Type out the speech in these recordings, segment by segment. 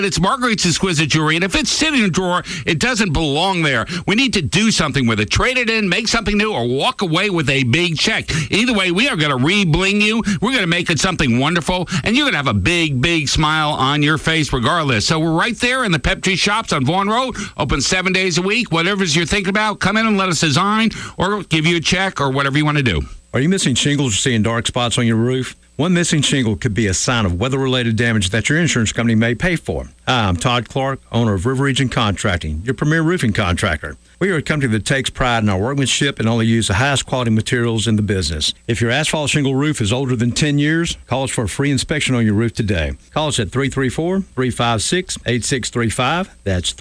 It's Marguerite's Exquisite Jewelry, and if it's sitting in a drawer, it doesn't belong there. We need to do something with it. Trade it in, make something new, or walk away with a big check. Either way, we are going to re-bling you. We're going to make it something wonderful, and you're going to have a big, big smile on your face regardless. So we're right there in the Pepsi Shops on Vaughan Road, open 7 days a week. Whatever you're thinking about, come in and let us design or give you a check or whatever you want to do. Are you missing shingles or seeing dark spots on your roof? One missing shingle could be a sign of weather-related damage that your insurance company may pay for. Hi, I'm Todd Clark, owner of River Region Contracting, your premier roofing contractor. We are a company that takes pride in our workmanship and only use the highest quality materials in the business. If your asphalt shingle roof is older than 10 years, call us for a free inspection on your roof today. Call us at 334-356-8635. That's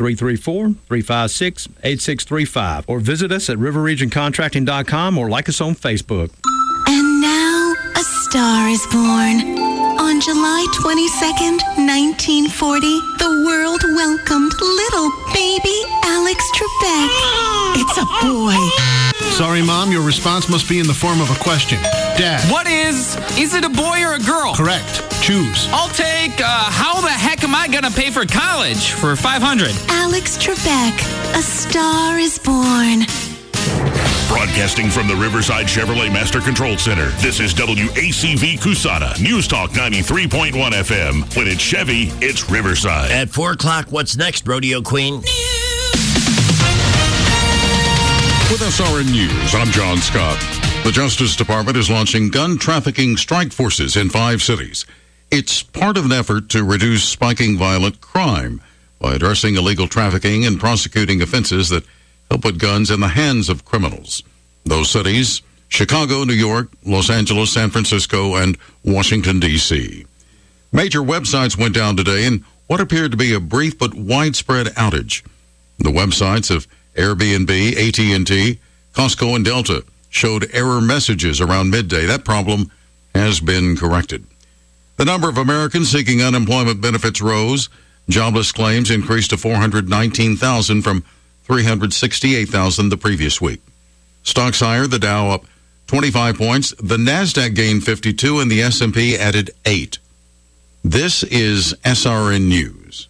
334-356-8635. Or visit us at riverregioncontracting.com or like us on Facebook. And now, a star is born. On July 22nd, 1940, the world welcomed little baby Alex Trebek. It's a boy. Sorry, Mom, your response must be in the form of a question. Dad. What is it a boy or a girl? Correct. Choose. I'll take, how the heck am I going to pay for college for $500? Alex Trebek, a star is born. Broadcasting from the Riverside Chevrolet Master Control Center, this is WACV Cusana, News Talk 93.1 FM. When it's Chevy, it's Riverside. At 4 o'clock, what's next, Rodeo Queen? With SRN News, I'm John Scott. The Justice Department is launching gun trafficking strike forces in 5 cities. It's part of an effort to reduce spiking violent crime by addressing illegal trafficking and prosecuting offenses that help put guns in the hands of criminals. Those cities, Chicago, New York, Los Angeles, San Francisco, and Washington, D.C. Major websites went down today in what appeared to be a brief but widespread outage. The websites of Airbnb, AT&T, Costco, and Delta showed error messages around midday. That problem has been corrected. The number of Americans seeking unemployment benefits rose. Jobless claims increased to 419,000 from 368,000 the previous week. Stocks higher, the Dow up 25 points, the NASDAQ gained 52, and the S&P added 8. This is SRN News.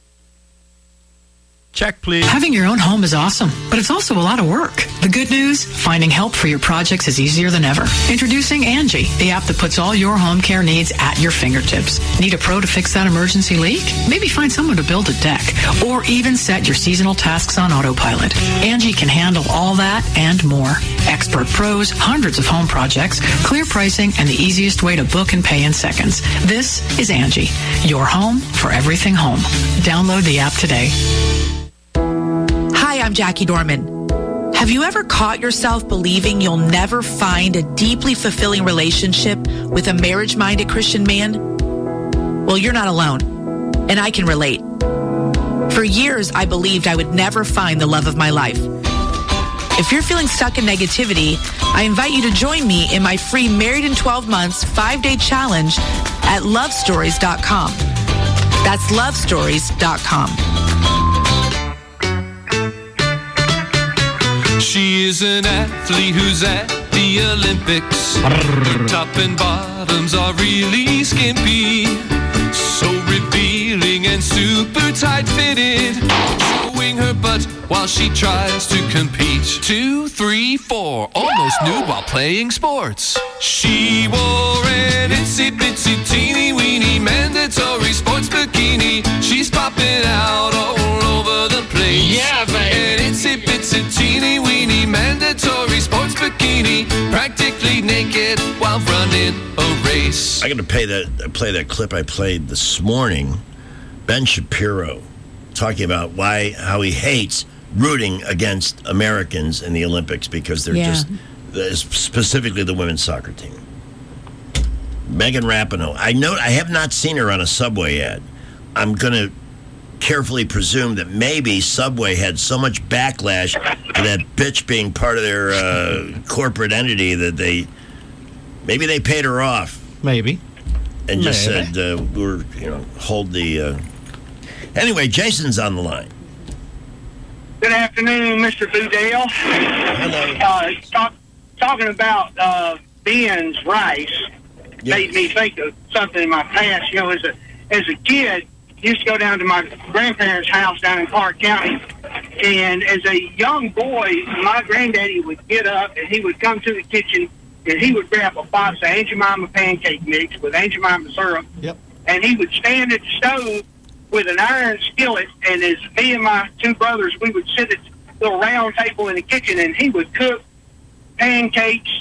Check, please. Having your own home is awesome, but it's also a lot of work. The good news, finding help for your projects is easier than ever. Introducing Angie, the app that puts all your home care needs at your fingertips. Need a pro to fix that emergency leak? Maybe find someone to build a deck, or even set your seasonal tasks on autopilot. Angie can handle all that and more. Expert pros, hundreds of home projects, clear pricing, and the easiest way to book and pay in seconds. This is Angie, your home for everything home. Download the app today. Hi, I'm Jackie Dorman. Have you ever caught yourself believing you'll never find a deeply fulfilling relationship with a marriage-minded Christian man? Well, you're not alone, and I can relate. For years, I believed I would never find the love of my life. If you're feeling stuck in negativity, I invite you to join me in my free Married in 12 Months 5-day challenge at lovestories.com. That's lovestories.com. She is an athlete who's at the Olympics. Her top and bottoms are really skimpy, so revealing and super tight fitted, showing her butt while she tries to compete. 2, 3, 4, almost nude while playing sports. She wore an itsy bitsy teeny weeny mandatory sports bikini. She's popping out all over the place. Yeah, baby. An itsy bitsy teeny weeny mandatory sports bikini, practically naked while running a race. I got to play that clip I played this morning. Ben Shapiro talking about how he hates rooting against Americans in the Olympics because they're just specifically the women's soccer team. Megan Rapinoe. I have not seen her on a Subway ad. I'm going to carefully presume that maybe Subway had so much backlash to that bitch being part of their corporate entity that they paid her off. Maybe. And just said, hold the... Anyway, Jason's on the line. Good afternoon, Mr. Boudel. Hello. Talking about Ben's rice made me think of something in my past. You know, as a kid, used to go down to my grandparents' house down in Clark County. And as a young boy, my granddaddy would get up and he would come to the kitchen and he would grab a box of Aunt Jemima pancake mix with Aunt Jemima syrup. Yep. And he would stand at the stove with an iron skillet, and as me and my two brothers, we would sit at the little round table in the kitchen, and he would cook pancakes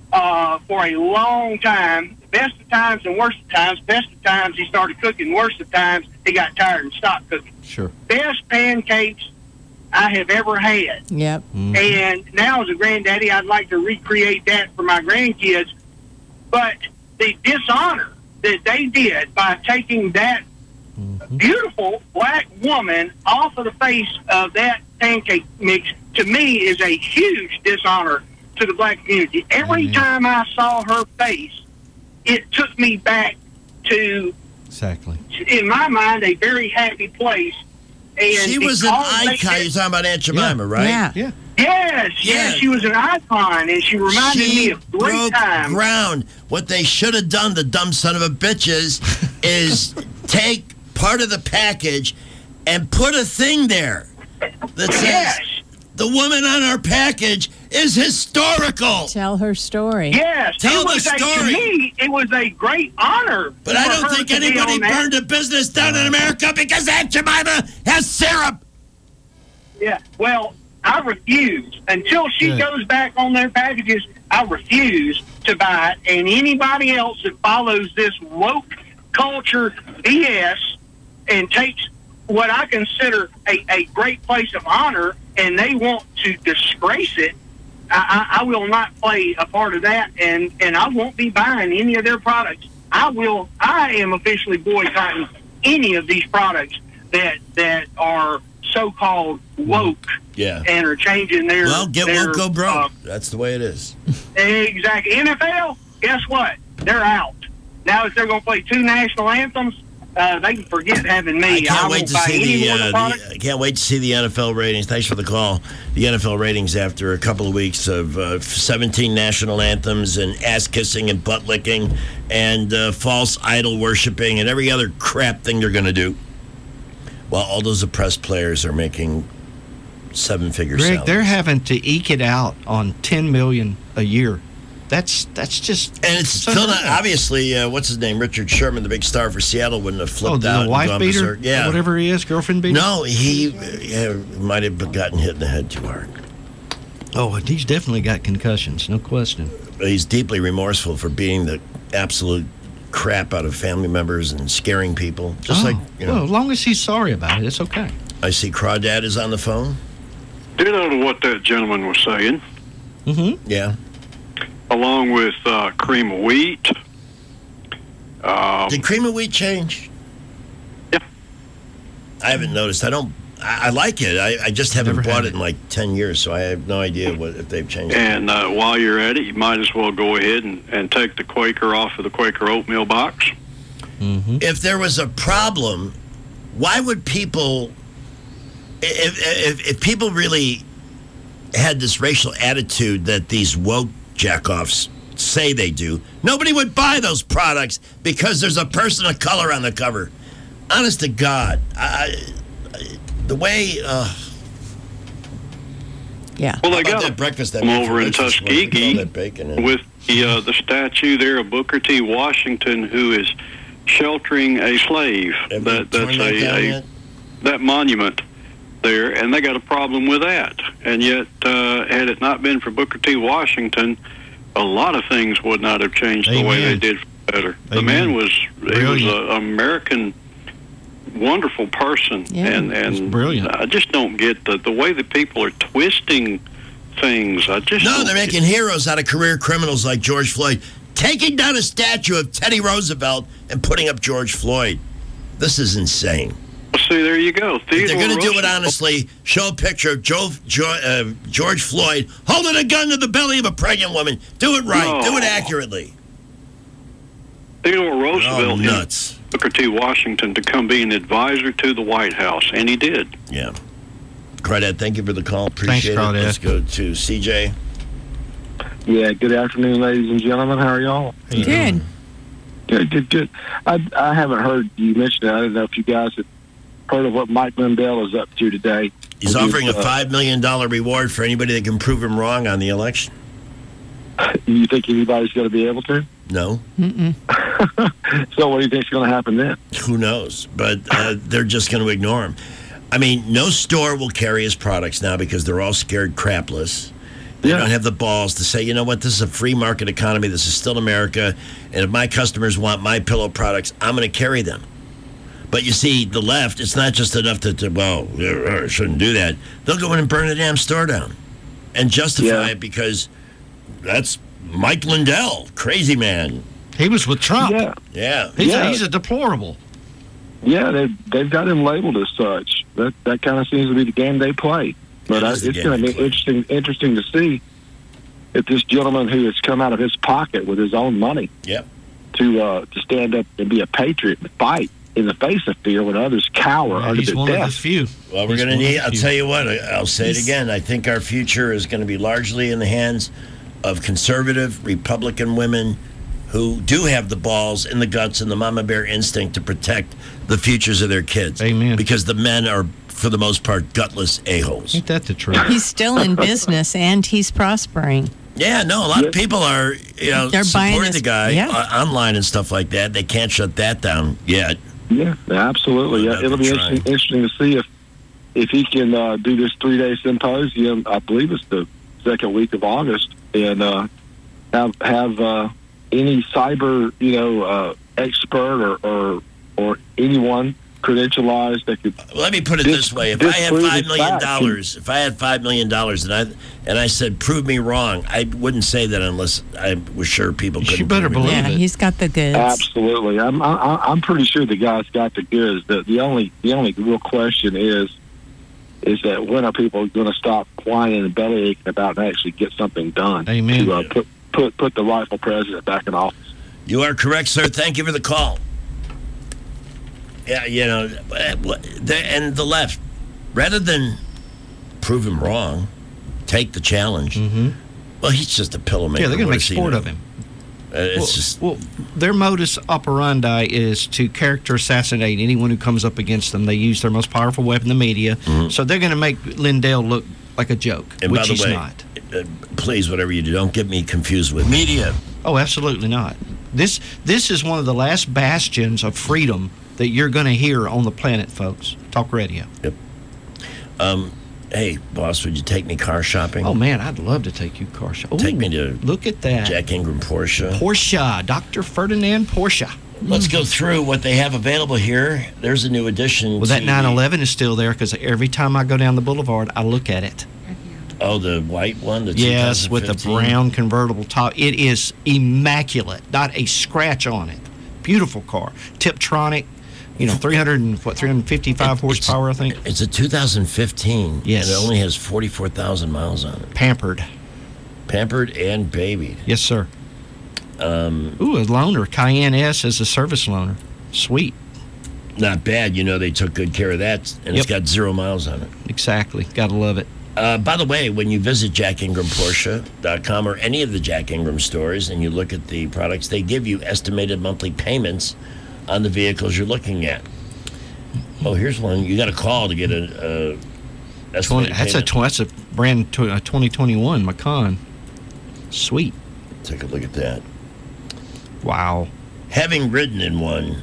for a long time. Best of times and worst of times. Best of times he started cooking. Worst of times he got tired and stopped cooking. Sure. Best pancakes I have ever had. Yep. Mm-hmm. And now as a granddaddy, I'd like to recreate that for my grandkids. But the dishonor that they did by taking that beautiful black woman off of the face of that pancake mix, to me, is a huge dishonor to the black community. Every time I saw her face, it took me back to, exactly, in my mind, a very happy place. And she was an icon. You're talking about Aunt Jemima, right? Yeah. Yes, she was an icon, and she reminded me of great broke times. ground. What they should have done, the dumb son of a bitches, is take part of the package and put a thing there that says the woman on our package is historical. Tell her story. Yes, Tell the To story. me, it was a great honor. But I for don't her think to be anybody on that. burned a business down in America because Aunt Jemima has syrup. Yeah, well, I refuse. Until she goes back on their packages, I refuse to buy it. And anybody else that follows this woke culture BS and takes what I consider a great place of honor and they want to disgrace it, I will not play a part of that, and I won't be buying any of their products. I am officially boycotting any of these products that are so-called woke and are changing their... Well, get their, woke, go broke. That's the way it is. Exactly. NFL, guess what? They're out. Now, if they're going to play 2 national anthems, they can forget having me. I can't wait to see I can't wait to see the NFL ratings. Thanks for the call. The NFL ratings after a couple of weeks of 17 national anthems and ass kissing and butt licking and false idol worshiping and every other crap thing they're going to do. While all those oppressed players are making 7-figure Greg, salaries. they're having to eke it out on $10 million a year. That's just, and it's still not obviously. What's his name? Richard Sherman, the big star for Seattle, wouldn't have flipped out. The wife and gone beater, berserk. Yeah, whatever he is, girlfriend beater. No, he might have gotten hit in the head too hard. Oh, he's definitely got concussions, no question. But he's deeply remorseful for beating the absolute crap out of family members and scaring people. Just like, you know. Well, as long as he's sorry about it, it's okay. I see Crawdad is on the phone. Ditto to what that gentleman was saying. Mm-hmm. Yeah. Along with cream of wheat. Did cream of wheat change? Yeah. I haven't noticed. I like it. I just haven't bought it in like 10 years, so I have no idea if they've changed it. And while you're at it, you might as well go ahead and take the Quaker off of the Quaker oatmeal box. Mm-hmm. If there was a problem, why would people... If people really had this racial attitude that these woke jackoffs say they do, nobody would buy those products because there's a person of color on the cover. Honest to God, the way... Yeah. Well, they got that breakfast that over in Tuskegee with the statue there of Booker T. Washington, who is sheltering a slave. That monument there, and they got a problem with that. And yet, had it not been for Booker T. Washington, a lot of things would not have changed the way they did for better. The man was an American, wonderful person, and brilliant. I just don't get the way that people are twisting things. They're making heroes out of career criminals like George Floyd, taking down a statue of Teddy Roosevelt and putting up George Floyd. This is insane. See, there you go. If they're going to do it honestly, show a picture of George Floyd holding a gun to the belly of a pregnant woman. Do it right. No. Do it accurately. Theodore Roosevelt nuts. Booker T. Washington to come be an advisor to the White House, and he did. Yeah. Crawdad, thank you for the call. Appreciate Thanks, it. Let's go to CJ. Yeah, good afternoon, ladies and gentlemen. How are y'all? Good. Good. I haven't heard you mention it. I don't know if you guys have heard of what Mike Lindell is up to today. He's offering a $5 million reward for anybody that can prove him wrong on the election. You think anybody's going to be able to? No. So what do you think's going to happen then? Who knows? But they're just going to ignore him. I mean, no store will carry his products now because they're all scared crapless. They don't have the balls to say, you know what, this is a free market economy. This is still America. And if my customers want my pillow products, I'm going to carry them. But you see, the left, it's not just enough to shouldn't do that. They'll go in and burn the damn store down and justify it because that's Mike Lindell, crazy man. He was with Trump. Yeah. He's a deplorable. Yeah, they've got him labeled as such. That kind of seems to be the game they play. But it's going to be interesting to see if this gentleman who has come out of his pocket with his own money to stand up and be a patriot and fight in the face of fear when others cower under their death. Well, we're going to need, I'll tell you what, I'll say it again. I think our future is going to be largely in the hands of conservative Republican women who do have the balls and the guts and the mama bear instinct to protect the futures of their kids. Amen. Because the men are, for the most part, gutless a-holes. Ain't that the truth? He's still in business and he's prospering. Yeah, no, a lot of people are, They're buying supporting his- the guy yeah. online and stuff like that. They can't shut that down yet. Yeah, absolutely. Well, It'll be they're interesting to see if he can do this 3-day symposium. I believe it's the second week of August, and have any cyber expert or anyone credentialized that could. Let me put it this way: if I had $5 million, and I said, "Prove me wrong," I wouldn't say that unless I was sure people couldn't. You better prove me believe wrong. Yeah, he's got the goods. Absolutely, I'm pretty sure the guy's got the goods. The only real question is that when are people going to stop whining and belly aching about and actually get something done? Amen. To put the rightful president back in office. You are correct, sir. Thank you for the call. Yeah, and the left, rather than prove him wrong, take the challenge. Mm-hmm. Well, he's just a pillow maker. Yeah, they're going to What make does he sport know? of him. Well, their modus operandi is to character assassinate anyone who comes up against them. They use their most powerful weapon, the media. Mm-hmm. So they're going to make Lindell look like a joke, And which by the he's way, not. Please, whatever you do, don't get me confused with media. Oh, absolutely not. This is one of the last bastions of freedom that you're going to hear on the planet, folks. Talk radio. Yep. Hey, boss, would you take me car shopping? Oh, man, I'd love to take you car shopping. Take me to look at that. Jack Ingram Porsche. Porsche, Dr. Ferdinand Porsche. Let's go through what they have available here. There's a new addition. Well, that 911 is still there because every time I go down the boulevard, I look at it. Oh, the white one? The Yes, with the 2015? brown convertible top. It is immaculate. Not a scratch on it. Beautiful car. Tiptronic, 355 horsepower, I think. It's a 2015. Yes. And it only has 44,000 miles on it. Pampered. Pampered and babied. Yes, sir. Ooh, a loaner. Cayenne S is a service loaner. Sweet. Not bad. They took good care of that. And it's got 0 miles on it. Exactly. Gotta love it. By the way, when you visit JackIngramPorsche.com or any of the Jack Ingram stores and you look at the products, they give you estimated monthly payments on the vehicles you're looking at. Oh, here's one. You got a call to get a estimated payment. That's a brand 2021 Macan. Sweet. Take a look at that. Wow. Having ridden in one.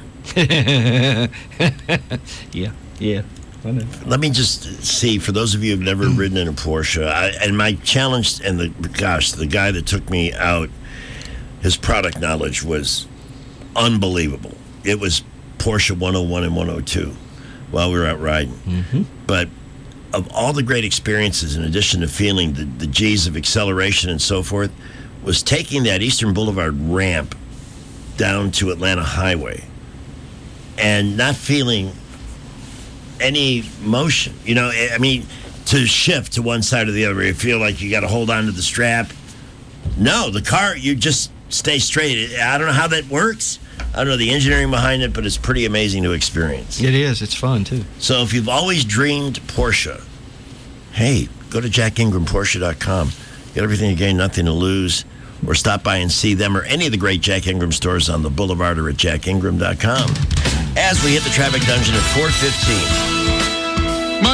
Yeah. I know. Let me just see, for those of you who've never ridden in a Porsche, and my challenge, and the guy that took me out, his product knowledge was unbelievable. It was Porsche 101 and 102 while we were out riding. Mm-hmm. But of all the great experiences, in addition to feeling the G's of acceleration and so forth, was taking that Eastern Boulevard ramp down to Atlanta Highway and not feeling any motion. To shift to one side or the other, you feel like you got to hold on to the strap. No, the car, you just stay straight. I don't know how that works. I don't know the engineering behind it, but it's pretty amazing to experience. It is. It's fun, too. So if you've always dreamed Porsche, hey, go to JackIngramPorsche.com. Get everything to gain, nothing to lose. Or stop by and see them or any of the great Jack Ingram stores on the boulevard or at JackIngram.com. As we hit the traffic dungeon at 4:15.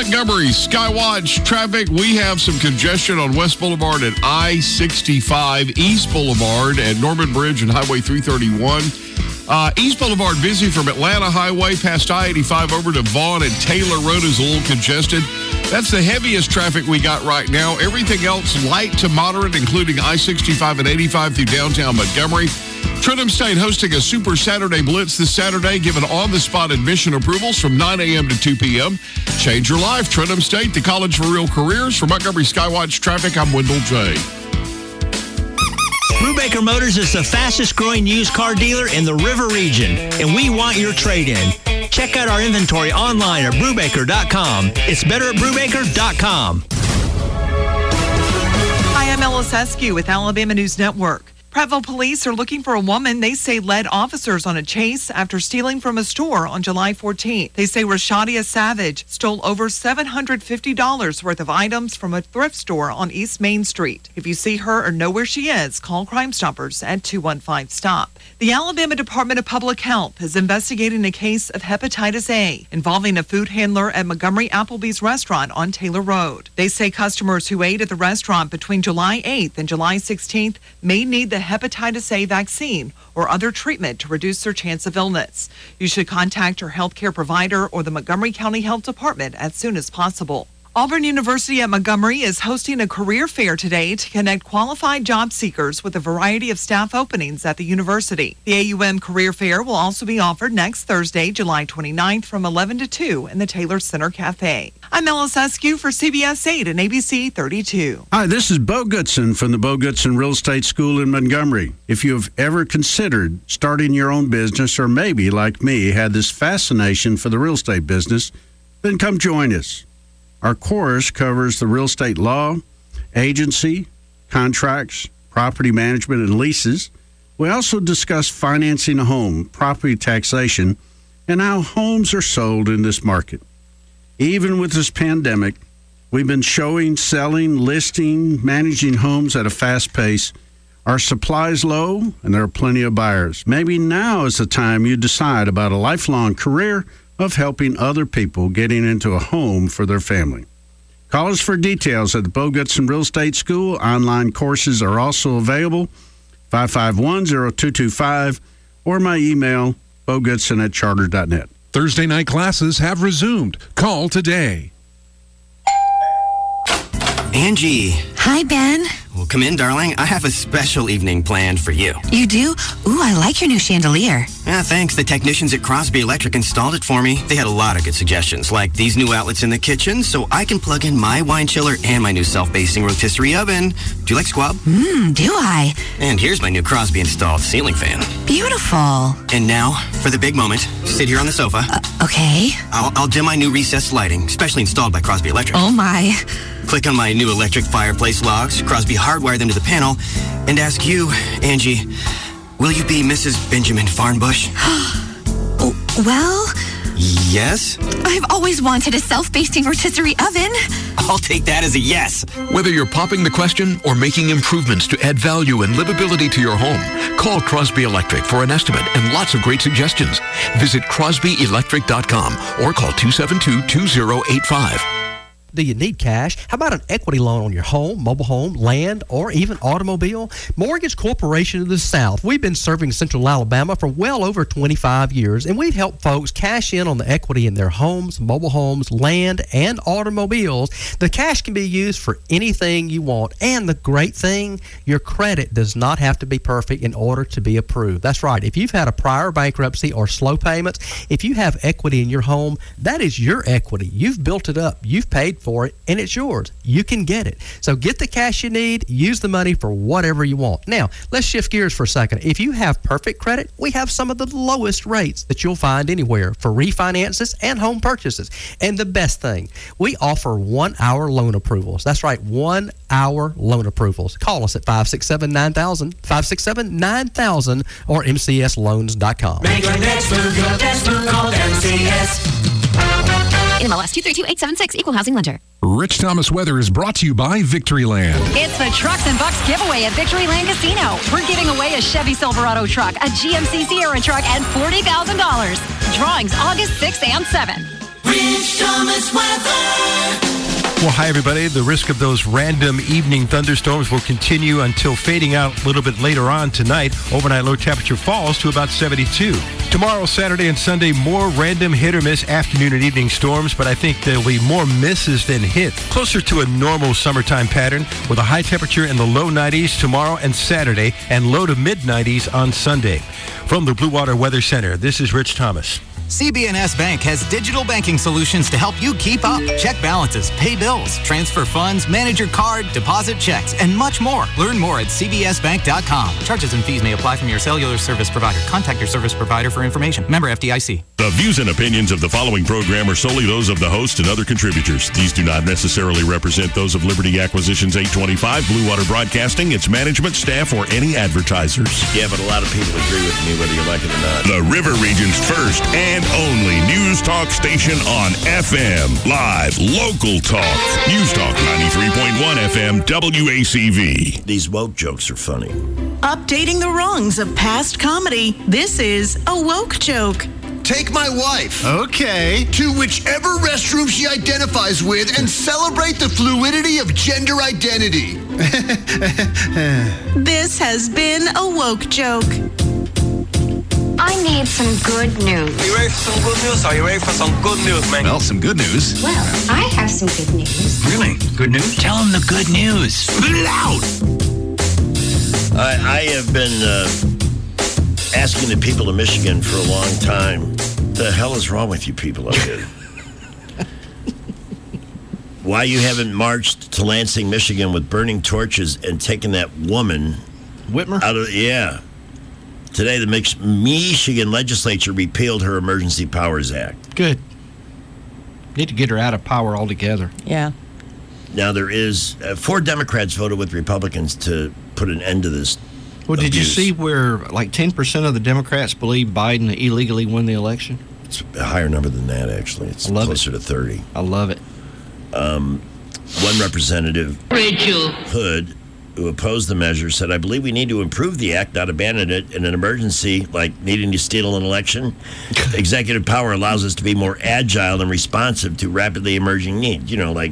Montgomery, Skywatch traffic. We have some congestion on West Boulevard and I-65, East Boulevard at Norman Bridge and Highway 331. East Boulevard busy from Atlanta Highway past I-85 over to Vaughn, and Taylor Road is a little congested. That's the heaviest traffic we got right now. Everything else light to moderate, including I-65 and 85 through downtown Montgomery. Trentham State hosting a Super Saturday Blitz this Saturday, giving on-the-spot admission approvals from 9 a.m. to 2 p.m. Change your life. Trentham State, the College for Real Careers. For Montgomery Skywatch Traffic, I'm Wendell J. Brubaker Motors is the fastest growing used car dealer in the River region, and we want your trade-in. Check out our inventory online at Brubaker.com. It's better at Brubaker.com. Hi, I'm Ellis Eskew with Alabama News Network. Prattville police are looking for a woman they say led officers on a chase after stealing from a store on July 14th. They say Rashadia Savage stole over $750 worth of items from a thrift store on East Main Street. If you see her or know where she is, call Crime Stoppers at 215-STOP. The Alabama Department of Public Health is investigating a case of hepatitis A involving a food handler at Montgomery Applebee's restaurant on Taylor Road. They say customers who ate at the restaurant between July 8th and July 16th may need the hepatitis A vaccine or other treatment to reduce their chance of illness. You should contact your healthcare provider or the Montgomery County Health Department as soon as possible. Auburn University at Montgomery is hosting a career fair today to connect qualified job seekers with a variety of staff openings at the university. The AUM Career Fair will also be offered next Thursday, July 29th from 11 to 2 in the Taylor Center Cafe. I'm Ellis Eskew for CBS 8 and ABC 32. Hi, this is Bo Goodson from the Bo Goodson Real Estate School in Montgomery. If you have ever considered starting your own business, or maybe, like me, had this fascination for the real estate business, then come join us. Our course covers the real estate law, agency, contracts, property management, and leases. We also discuss financing a home, property taxation, and how homes are sold in this market. Even with this pandemic, we've been showing, selling, listing, managing homes at a fast pace. Our supply is low, and there are plenty of buyers. Maybe now is the time you decide about a lifelong career of helping other people getting into a home for their family. Call us for details at the Bo Goodson Real Estate School. Online courses are also available, 551-0225, or my email, bogoodson@charter.net. Thursday night classes have resumed. Call today. Angie. Hi, Ben. Well, come in, darling. I have a special evening planned for you. You do? Ooh, I like your new chandelier. Yeah, thanks. The technicians at Crosby Electric installed it for me. They had a lot of good suggestions, like these new outlets in the kitchen, so I can plug in my wine chiller and my new self-basting rotisserie oven. Do you like squab? Do I? And here's my new Crosby installed ceiling fan. Beautiful. And now, for the big moment, sit here on the sofa. Okay. I'll dim my new recessed lighting, specially installed by Crosby Electric. Oh, my. Click on my new electric fireplace logs, Crosby hardwired them to the panel, and ask you, Angie, will you be Mrs. Benjamin Farnbush? Well... Yes? I've always wanted a self-basting rotisserie oven. I'll take that as a yes. Whether you're popping the question or making improvements to add value and livability to your home, call Crosby Electric for an estimate and lots of great suggestions. Visit crosbyelectric.com or call 272-2085. Do you need cash? How about an equity loan on your home, mobile home, land, or even automobile? Mortgage Corporation of the South. We've been serving Central Alabama for well over 25 years, and we've helped folks cash in on the equity in their homes, mobile homes, land, and automobiles. The cash can be used for anything you want, and the great thing, your credit does not have to be perfect in order to be approved. That's right. If you've had a prior bankruptcy or slow payments, if you have equity in your home, that is your equity. You've built it up. You've paid for it, and it's yours. You can get it. So get the cash you need, use the money for whatever you want. Now, let's shift gears for a second. If you have perfect credit, we have some of the lowest rates that you'll find anywhere for refinances and home purchases. And the best thing, we offer 1-hour loan approvals. That's right, 1-hour loan approvals. Call us at 567-9000, 567-9000, or mcsloans.com. Make your next move your best move. Call MCS. NMLS 232876, Equal Housing Lender. Rich Thomas Weather is brought to you by Victoryland. It's the Trucks and Bucks giveaway at Victoryland Casino. We're giving away a Chevy Silverado truck, a GMC Sierra truck, and $40,000. Drawings August 6th and 7th. Rich Thomas Weather. Well, hi, everybody. The risk of those random evening thunderstorms will continue until fading out a little bit later on tonight. Overnight low temperature falls to about 72. Tomorrow, Saturday and Sunday, more random hit-or-miss afternoon and evening storms, but I think there'll be more misses than hits. Closer to a normal summertime pattern with a high temperature in the low 90s tomorrow and Saturday and low to mid-90s on Sunday. From the Blue Water Weather Center, this is Rich Thomas. CB&S Bank has digital banking solutions to help you keep up. Check balances, pay bills, transfer funds, manage your card, deposit checks, and much more. Learn more at cbsbank.com. Charges and fees may apply from your cellular service provider. Contact your service provider for information. Member FDIC. The views and opinions of the following program are solely those of the host and other contributors. These do not necessarily represent those of Liberty Acquisitions 825, Blue Water Broadcasting, its management, staff, or any advertisers. Yeah, but a lot of people agree with me whether you like it or not. The River Region's first and only news talk station on FM. Live, local talk. News Talk 93.1 FM, WACV. These woke jokes are funny. Updating the wrongs of past comedy. This is a woke joke. Take my wife. Okay. To whichever restroom she identifies with and celebrate the fluidity of gender identity. This has been a woke joke. I need some good news. Are you ready for some good news? Are you ready for some good news, man? Well, some good news. Well, I have some good news. Really? Good news? Tell them the good news. Spit it out! I have been asking the people of Michigan for a long time, the hell is wrong with you people up here? Why you haven't marched to Lansing, Michigan with burning torches and taken that woman Whitmer out of Today, the Michigan legislature repealed her Emergency Powers Act. Good. Need to get her out of power altogether. Yeah. Now, there is 4 Democrats voted with Republicans to put an end to this. Well, did you see where like 10% of the Democrats believe Biden illegally won the election? It's a higher number than that, actually. It's closer to 30. I love it. One representative, Rachel Hood, who opposed the measure, said, I believe we need to improve the act, not abandon it in an emergency, like needing to steal an election. Executive power allows us to be more agile and responsive to rapidly emerging needs, like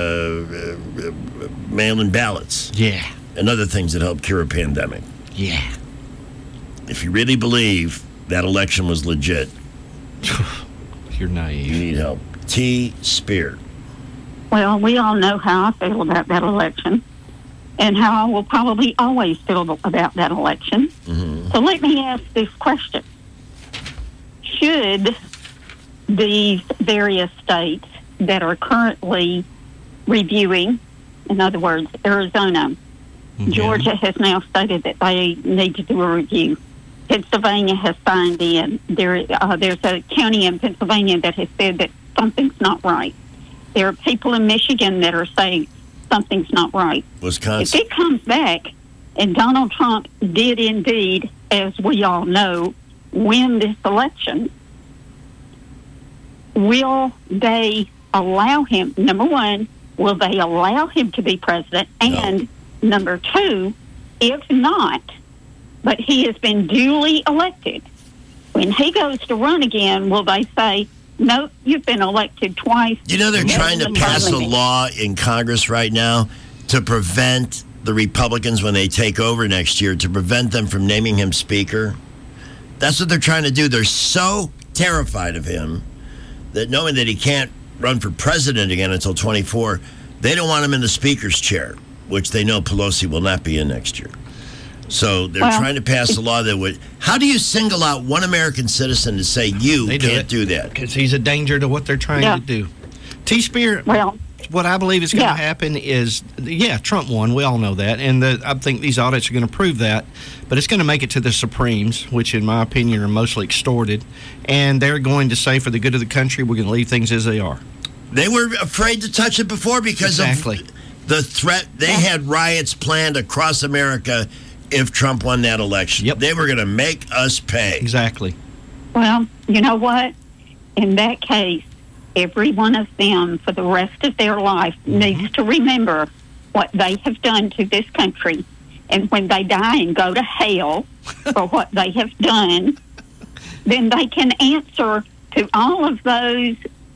mail-in ballots. Yeah. And other things that help cure a pandemic. Yeah. If you really believe that election was legit, you're naive. You need help. T. Spear. Well, we all know how I feel about that election. And how I will probably always feel about that election. Mm-hmm. So let me ask this question. Should these various states that are currently reviewing, in other words, Arizona, Georgia has now stated that they need to do a review. Pennsylvania has signed in. There's a county in Pennsylvania that has said that something's not right. There are people in Michigan that are saying something's not right. Wisconsin. If it comes back, and Donald Trump did indeed, as we all know, win this election, will they allow him, number one, will they allow him to be president? And number two, if not, but he has been duly elected, when he goes to run again, will they say, nope, you've been elected twice? They're trying to pass a law in Congress right now to prevent the Republicans, when they take over next year, to prevent them from naming him Speaker. That's what they're trying to do. They're so terrified of him that knowing that he can't run for president again until 24, they don't want him in the Speaker's chair, which they know Pelosi will not be in next year. So they're trying to pass a law that would... How do you single out one American citizen to say you can't do that? Because he's a danger to what they're trying to do. T-Spear, what I believe is going to happen is, Trump won. We all know that. And I think these audits are going to prove that. But it's going to make it to the Supremes, which in my opinion are mostly extorted. And they're going to say, for the good of the country, we're going to leave things as they are. They were afraid to touch it before because of the threat. They had riots planned across America if Trump won that election. They were going to make us pay. Exactly. Well, you know what? In that case, every one of them for the rest of their life needs to remember what they have done to this country. And when they die and go to hell for what they have done, then they can answer to all of those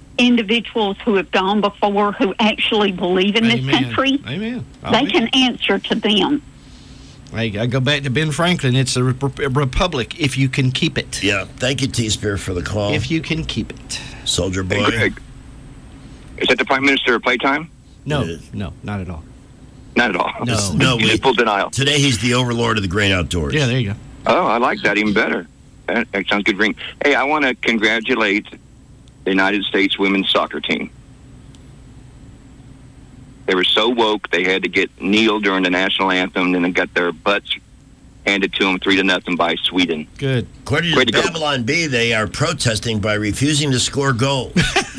individuals who have gone before who actually believe in this country. Amen. They can answer to them. Hey, I go back to Ben Franklin. It's a republic if you can keep it. Yeah. Thank you, T-Spear, for the call. If you can keep it. Soldier Boy. Hey, Greg, is that the Prime Minister of Playtime? No, not at all. Not at all. No, He's in full denial. Today he's the overlord of the great outdoors. Yeah, there you go. Oh, I like that even better. That sounds good. Ring. Hey, I want to congratulate the United States women's soccer team. They were so woke they had to kneel during the national anthem, and then got their butts handed to them 3-0 by Sweden. Good. According to Babylon B, they are protesting by refusing to score goals.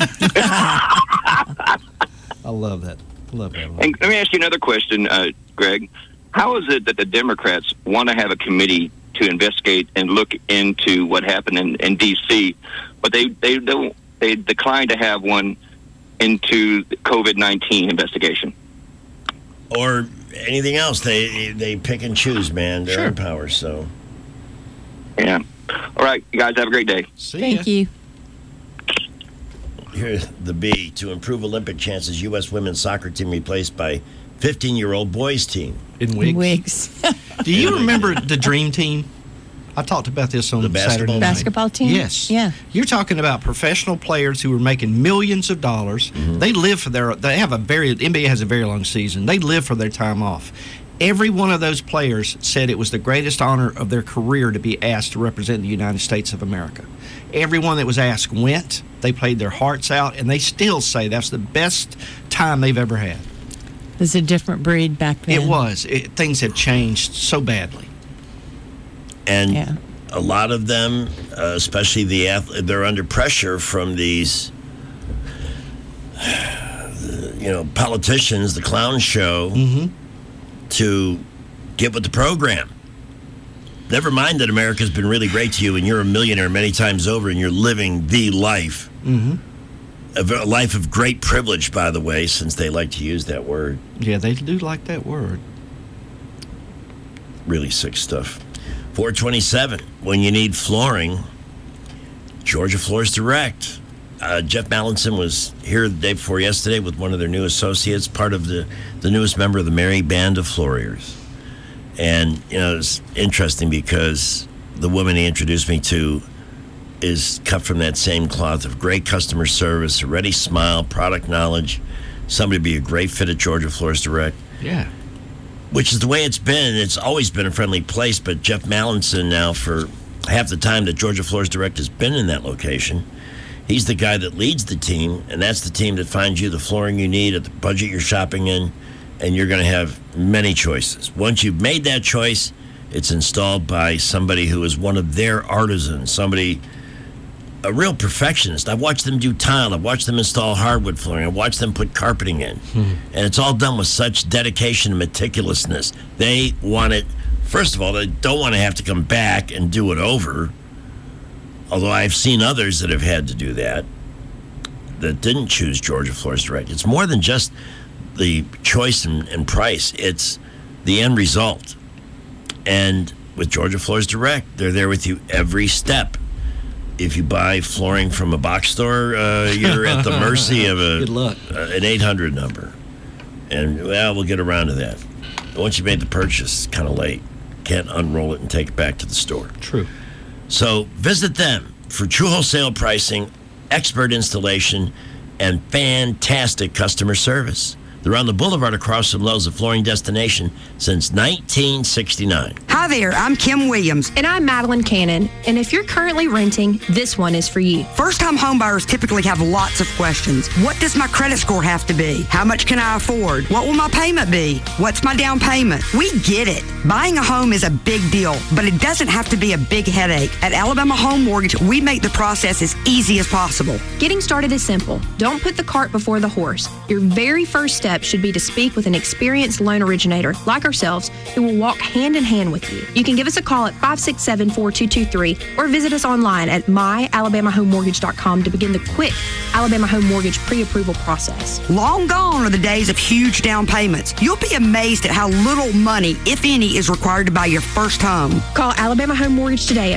I love that. Love that. And let me ask you another question, Greg. How is it that the Democrats want to have a committee to investigate and look into what happened in D.C., but they decline to have one into the COVID-19 investigation? Or anything else. They pick and choose, man. They're in power, so. Yeah. All right, you guys have a great day. Thank you. Here's the B. To improve Olympic chances, U.S. women's soccer team replaced by 15-year-old boys team. In wigs. Do you remember the Dream Team? I talked about this on Saturday night. Basketball team? Yes. Yeah. You're talking about professional players who are making millions of dollars. Mm-hmm. They live for the NBA has a very long season. They live for their time off. Every one of those players said it was the greatest honor of their career to be asked to represent the United States of America. Everyone that was asked went. They played their hearts out, and they still say that's the best time they've ever had. It was a different breed back then. It was. Things have changed so badly. And a lot of them, especially they're under pressure from these, politicians, the clown show, to get with the program. Never mind that America's been really great to you and you're a millionaire many times over and you're living the life. Mm-hmm. A life of great privilege, by the way, since they like to use that word. Yeah, they do like that word. Really sick stuff. 427, when you need flooring, Georgia Floors Direct. Jeff Mallinson was here the day before yesterday with one of their new associates, part of the newest member of the Merry Band of Floriers. And, it's interesting because the woman he introduced me to is cut from that same cloth of great customer service, a ready smile, product knowledge, somebody to be a great fit at Georgia Floors Direct. Yeah. Which is the way it's been. It's always been a friendly place, but Jeff Mallinson now, for half the time that Georgia Floors Direct has been in that location, he's the guy that leads the team, and that's the team that finds you the flooring you need at the budget you're shopping in, and you're going to have many choices. Once you've made that choice, it's installed by somebody who is one of their artisans, a real perfectionist. I've watched them do tile. I've watched them install hardwood flooring. I've watched them put carpeting in. And it's all done with such dedication and meticulousness. They want it, first of all, they don't want to have to come back and do it over. Although I've seen others that have had to do that didn't choose Georgia Floors Direct. It's more than just the choice and price. It's the end result. And with Georgia Floors Direct, they're there with you every step. If you buy flooring from a box store, you're at the mercy of Good luck. An 800 number. And, we'll get around to that. Once you made the purchase, it's kind of late. Can't unroll it and take it back to the store. True. So visit them for true wholesale pricing, expert installation, and fantastic customer service. They're on the boulevard across from Lowe's, a flooring destination since 1969. Hi there, I'm Kim Williams. And I'm Madeline Cannon. And if you're currently renting, this one is for you. First-time homebuyers typically have lots of questions. What does my credit score have to be? How much can I afford? What will my payment be? What's my down payment? We get it. Buying a home is a big deal, but it doesn't have to be a big headache. At Alabama Home Mortgage, we make the process as easy as possible. Getting started is simple. Don't put the cart before the horse. Your very first step should be to speak with an experienced loan originator like ourselves who will walk hand in hand with you. you. You can give us a call at 567-4223 or visit us online at myalabamahomemortgage.com to begin the quick Alabama Home Mortgage pre-approval process. Long gone are the days of huge down payments. You'll be amazed at how little money, if any, is required to buy your first home. Call Alabama Home Mortgage today at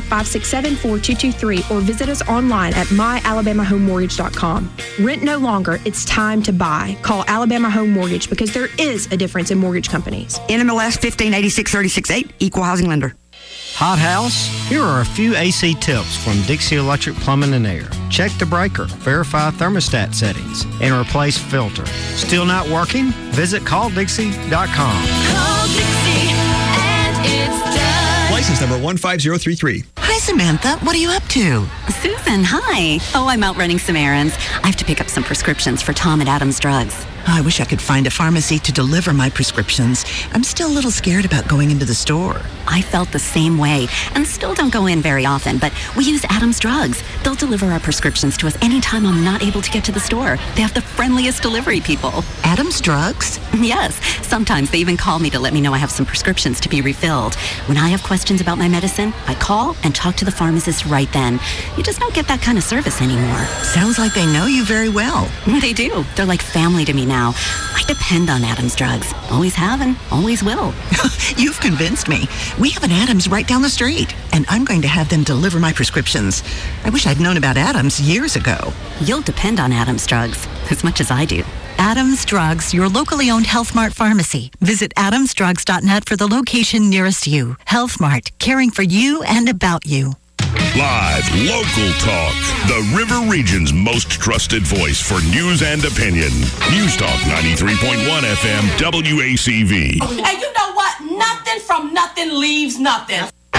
567-4223 or visit us online at myalabamahomemortgage.com. Rent no longer. It's time to buy. Call Alabama Home Mortgage because there is a difference in mortgage companies. NMLS 1586368, Equal Housing Lender. Hot house? Here are a few AC tips from Dixie Electric Plumbing and Air. Check the breaker, verify thermostat settings, and replace filter. Still not working? Visit calldixie.com. Call Dixie and it's done. License number 15033. Hi, Samantha. What are you up to? Susan, hi. Oh, I'm out running some errands. I have to pick up some prescriptions for Tom at Adams Drugs. I wish I could find a pharmacy to deliver my prescriptions. I'm still a little scared about going into the store. I felt the same way and still don't go in very often, but we use Adams Drugs. They'll deliver our prescriptions to us anytime I'm not able to get to the store. They have the friendliest delivery people. Adams Drugs? Yes. Sometimes they even call me to let me know I have some prescriptions to be refilled. When I have questions about my medicine, I call and talk to the pharmacist right then. You just don't get that kind of service anymore. Sounds like they know you very well. They do. They're like family to me now. I depend on Adams Drugs. Always have and always will. You've convinced me. We have an Adams right down the street, and I'm going to have them deliver my prescriptions. I wish I'd known about Adams years ago. You'll depend on Adams Drugs as much as I do. Adams Drugs, your locally owned Health Mart pharmacy. Visit adamsdrugs.net for the location nearest you. Health Mart, caring for you and about you. Live, local talk. The River Region's most trusted voice for news and opinion. News Talk 93.1 FM WACV. And you know what? Nothing from nothing leaves nothing.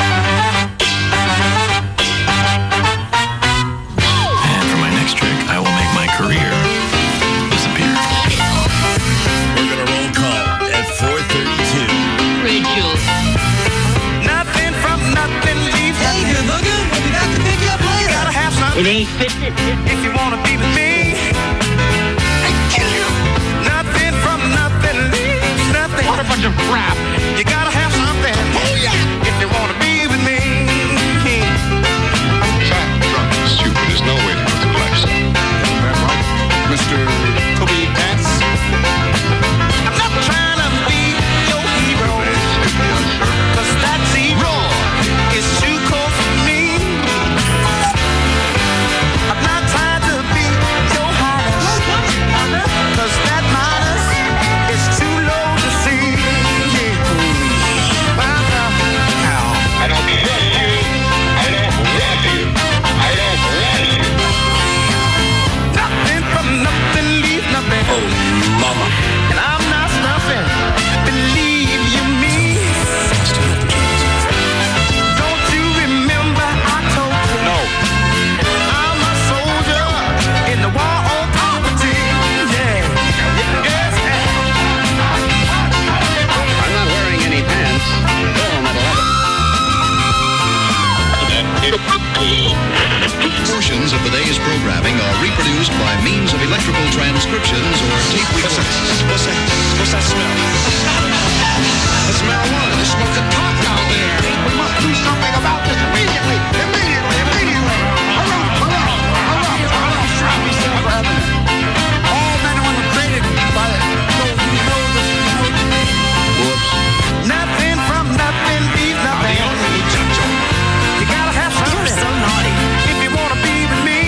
And for my next trick, I will make my career disappear. We're going to roll call at 4:32. Rachel. Nothing from nothing leaves nothing. Hey, good looking. We got to pick you up later. You gotta have something. It ain't fitting. If you want to be with me. I kill you. Nothing from nothing leaves nothing. What a bunch of crap. You gotta have something. Oh, yeah. If you want to be with me. Fat, drunk, stupid. There's no way to go to life. That right, Mr. Toby Pants? I'm not trying to be your hero. Cause that zero is too cold for me. I'm not trying to be your highness. Cause that minus is too low to see. I don't trust you. I don't love you. I don't want you. Nothing from nothing leaves nothing. Oh, mama. And I'm not stuffing. Believe you me. Don't you remember I told you? No. I'm a soldier in the war on poverty. Yeah. Yes. I'm not wearing any pants. Bill at 11. Portions of the day's programming are reproduced by means of electrical transcriptions or tape recordings. What's that smell? It's marijuana. They're smoking pot down there. We must do something about this immediately. All men and women created by the Whoops. nothing from nothing leaves nothing. You gotta have something. You're so naughty. If you wanna be with me.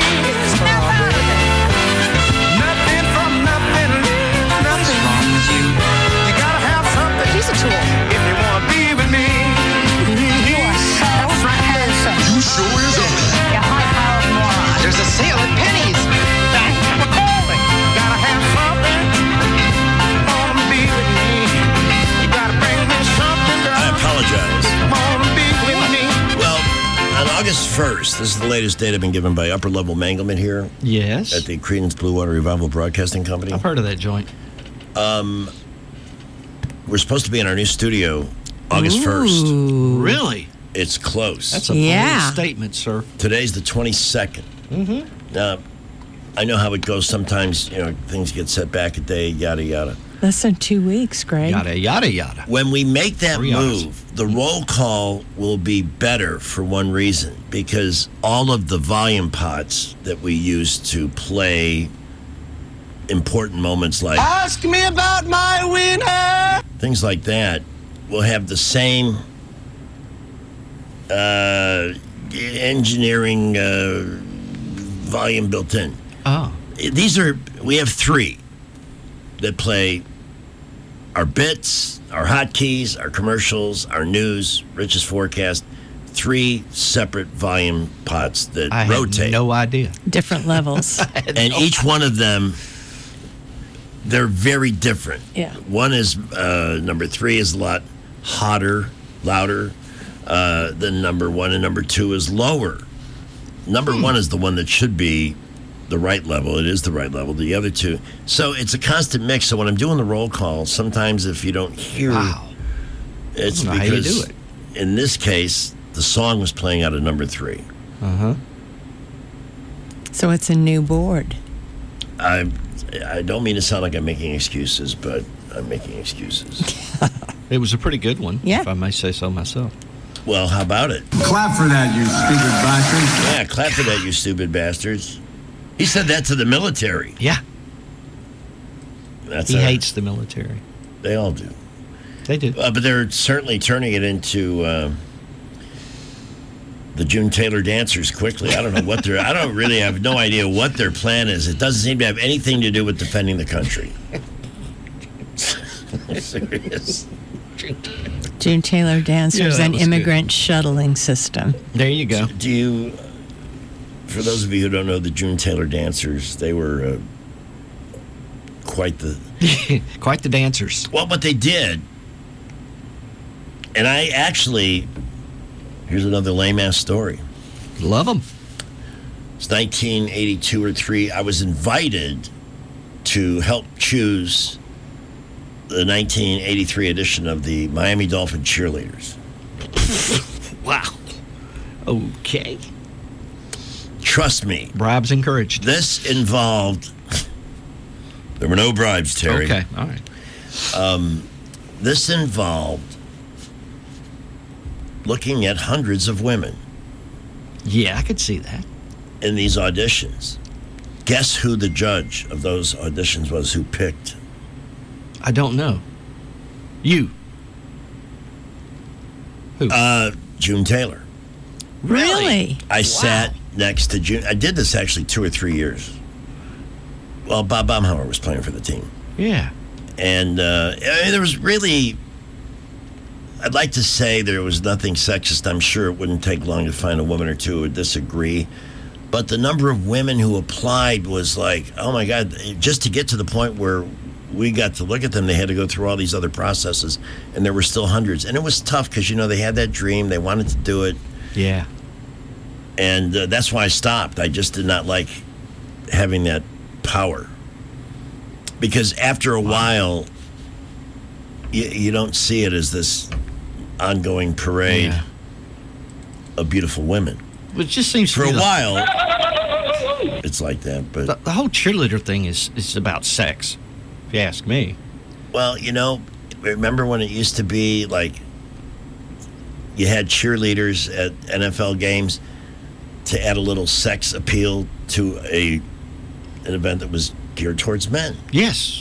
Nothing from nothing leaves nothing. What's wrong with you? You gotta have something. He's a tool. If you wanna be with me. You are so handsome. You sure is a... You high-powered moron. There's a sale at Penny's. Thanks for calling. Gotta have something. Wanna be with me. You gotta bring me something, girl. I apologize. Wanna be with me. Well, on August 1st, this is the latest data been given by Upper Level Manglement here. Yes. At the Creedence Blue Water Revival Broadcasting Company. I've heard of that joint. We're supposed to be in our new studio August 1st. Really? It's close. That's a bold statement, sir. Today's the 22nd. Mm-hmm. Now, I know how it goes. Sometimes, things get set back a day, yada, yada. Less than 2 weeks, Greg. Yada, yada, yada. When we make that 3 hours. move, the roll call will be better for one reason, because all of the volume pots that we use to play important moments like Ask me about my winner. things like that will have the same engineering volume built in. Oh. We have 3 that play our bits, our hotkeys, our commercials, our news, Rich's forecast. 3 separate volume pots that I rotate. had no idea. Different levels. And each one of them, they're very different. Yeah. One is, number 3 is a lot hotter, louder than number 1, and number 2 is lower. Number 1 is the one that should be the right level. It is the right level. The other 2. So it's a constant mix. So when I'm doing the roll call, sometimes if you don't hear, it's I don't know how you because do it. in this case, the song was playing out of number 3. Uh-huh. So it's a new board. I don't mean to sound like I'm making excuses, but I'm making excuses. It was a pretty good one, Yeah. if I may say so myself. Well, how about it? Clap for that, you stupid bastards. Yeah, clap for that, you stupid bastards. He said that to the military. Yeah. That's He hates the military. They all do. They do. But they're certainly turning it into the June Taylor dancers quickly. I don't know what I don't really have no idea what their plan is. It doesn't seem to have anything to do with defending the country. Serious. June Taylor Dancers Yeah, that and was immigrant shuttling system. There you go. Do you, for those of you who don't know the June Taylor dancers, they were quite the dancers. Well, what they did, and I actually, here's another lame-ass story. Love them. It's 1982 or 3. I was invited to help choose the 1983 edition of the Miami Dolphin cheerleaders. Wow. Okay. Trust me. Bribes encouraged. This involved... There were no bribes, Terry. Okay, all right. This involved looking at hundreds of women. Yeah, I could see that. In these auditions. Guess who the judge of those auditions was who picked? I don't know. You. Who? June Taylor. Really? I sat next to June. I did this actually 2 or 3 years. Well, Bob Baumhauer was playing for the team. Yeah. And I mean, there was really... I'd like to say there was nothing sexist. I'm sure it wouldn't take long to find a woman or two who would disagree. But the number of women who applied was like, oh my God, just to get to the point where we got to look at them, they had to go through all these other processes, and there were still hundreds. And it was tough because, they had that dream. They wanted to do it. Yeah. And that's why I stopped. I just did not like having that power. Because after a while, you don't see it as this ongoing parade of beautiful women. It just seems for to a be while. It's like that, but the whole cheerleader thing is about sex, if you ask me. Well, remember when it used to be like you had cheerleaders at NFL games to add a little sex appeal to an event that was geared towards men? Yes.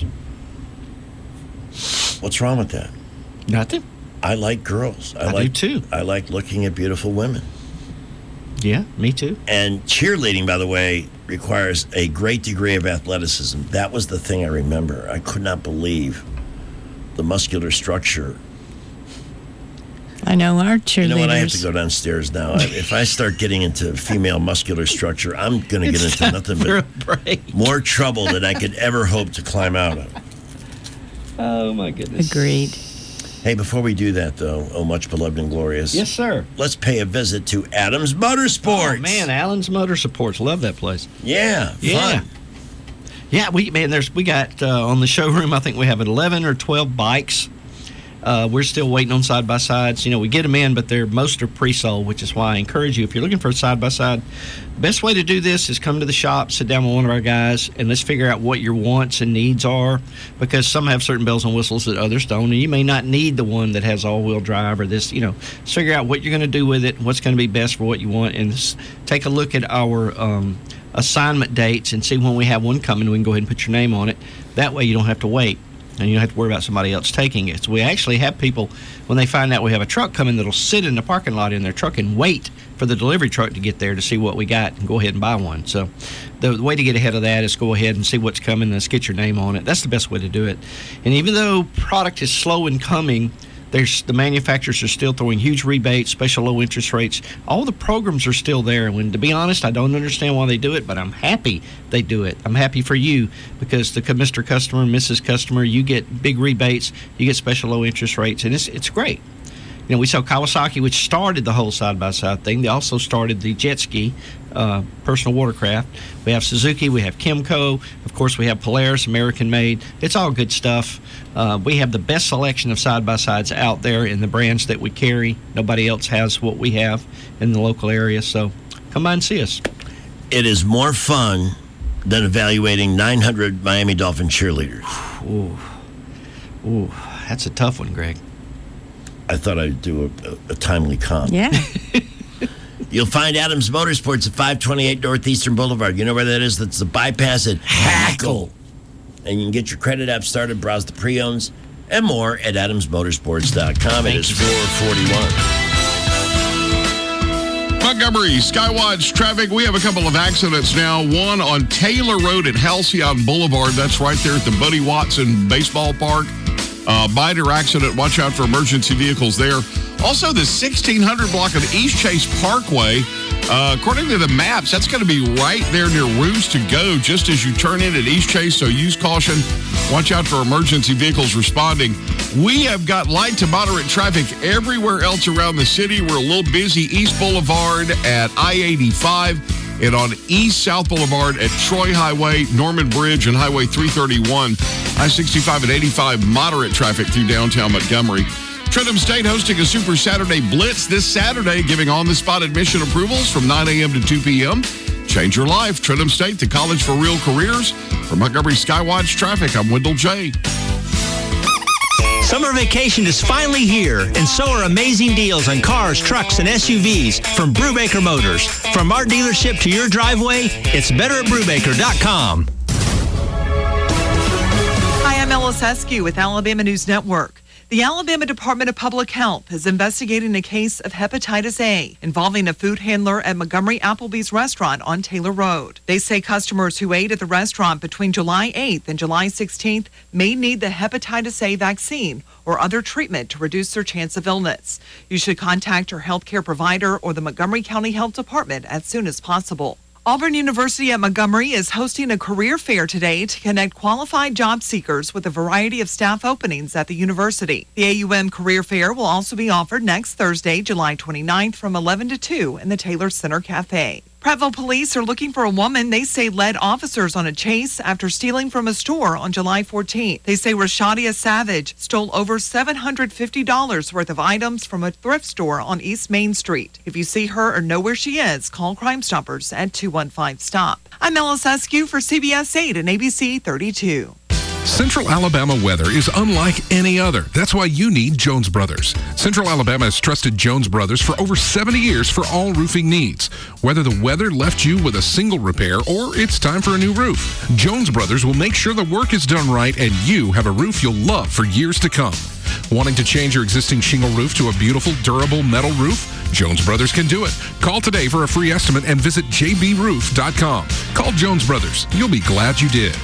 What's wrong with that? Nothing. I like girls. I do too. I like looking at beautiful women. Yeah, me too. And cheerleading, by the way, requires a great degree of athleticism. That was the thing I remember. I could not believe the muscular structure. I know our cheerleaders. You know what? I have to go downstairs now. If I start getting into female muscular structure, I'm going to get into nothing but more trouble than I could ever hope to climb out of. Oh, my goodness. Agreed. Hey, before we do that, though, oh, much beloved and glorious. Yes, sir. Let's pay a visit to Adams Motorsports. Oh, man, Allen's Motorsports. Love that place. Yeah, fun. Yeah, we got on the showroom, I think we have 11 or 12 bikes. We're still waiting on side-by-sides. We get them in, but most are pre-sold, which is why I encourage you, if you're looking for a side-by-side, the best way to do this is come to the shop, sit down with one of our guys, and let's figure out what your wants and needs are, because some have certain bells and whistles that others don't, and you may not need the one that has all-wheel drive or this. Let's figure out what you're going to do with it, what's going to be best for what you want, and take a look at our assignment dates and see when we have one coming. We can go ahead and put your name on it. That way you don't have to wait. And you don't have to worry about somebody else taking it. So we actually have people, when they find out we have a truck coming, that'll sit in the parking lot in their truck and wait for the delivery truck to get there to see what we got and go ahead and buy one. So the way to get ahead of that is go ahead and see what's coming and let's get your name on it. That's the best way to do it. And even though product is slow in coming, the manufacturers are still throwing huge rebates, special low interest rates. All the programs are still there. And to be honest, I don't understand why they do it, but I'm happy they do it. I'm happy for you because the Mr. Customer, Mrs. Customer, you get big rebates, you get special low interest rates, and it's great. We saw Kawasaki, which started the whole side-by-side thing. They also started the jet ski, personal watercraft. We have Suzuki, we have Kymco. Of course, we have Polaris, American-made. It's all good stuff. We have the best selection of side-by-sides out there in the brands that we carry. Nobody else has what we have in the local area, so come by and see us. It is more fun than evaluating 900 Miami Dolphin cheerleaders. Ooh, that's a tough one, Greg. I thought I'd do a timely comp. Yeah. You'll find Adams Motorsports at 528 Northeastern Boulevard. You know where that is? That's the bypass at Hackle. And you can get your credit app started, browse the pre-owns, and more at adamsmotorsports.com. It is 441. Montgomery, Skywatch traffic. We have a couple of accidents now. One on Taylor Road at Halcyon Boulevard. That's right there at the Buddy Watson Baseball Park. Minor accident. Watch out for emergency vehicles there. Also, the 1600 block of East Chase Parkway. According to the maps, that's going to be right there near Rooms to Go just as you turn in at East Chase, so use caution. Watch out for emergency vehicles responding. We have got light to moderate traffic everywhere else around the city. We're a little busy East Boulevard at I-85 and on East South Boulevard at Troy Highway, Norman Bridge, and Highway 331. I-65 and 85, moderate traffic through downtown Montgomery. Trentham State hosting a Super Saturday Blitz this Saturday, giving on-the-spot admission approvals from 9 a.m. to 2 p.m. Change your life. Trentham State, the college for real careers. For Montgomery Skywatch Traffic, I'm Wendell J. Summer vacation is finally here, and so are amazing deals on cars, trucks, and SUVs from Brubaker Motors. From our dealership to your driveway, it's better at Brubaker.com. Hi, I'm Ellis Eskew with Alabama News Network. The Alabama Department of Public Health is investigating a case of hepatitis A involving a food handler at Montgomery Applebee's restaurant on Taylor Road. They say customers who ate at the restaurant between July 8th and July 16th may need the hepatitis A vaccine or other treatment to reduce their chance of illness. You should contact your healthcare provider or the Montgomery County Health Department as soon as possible. Auburn University at Montgomery is hosting a career fair today to connect qualified job seekers with a variety of staff openings at the university. The AUM Career Fair will also be offered next Thursday, July 29th from 11 to 2 in the Taylor Center Cafe. Prattville police are looking for a woman they say led officers on a chase after stealing from a store on July 14th. They say Rashadia Savage stole over $750 worth of items from a thrift store on East Main Street. If you see her or know where she is, call Crime Stoppers at 215-STOP. I'm Ellis Eskew for CBS 8 and ABC 32. Central Alabama weather is unlike any other. That's why you need Jones Brothers. Central Alabama has trusted Jones Brothers for over 70 years for all roofing needs. Whether the weather left you with a single repair or it's time for a new roof, Jones Brothers will make sure the work is done right and you have a roof you'll love for years to come. Wanting to change your existing shingle roof to a beautiful, durable metal roof? Jones Brothers can do it. Call today for a free estimate and visit jbroof.com. Call Jones Brothers. You'll be glad you did.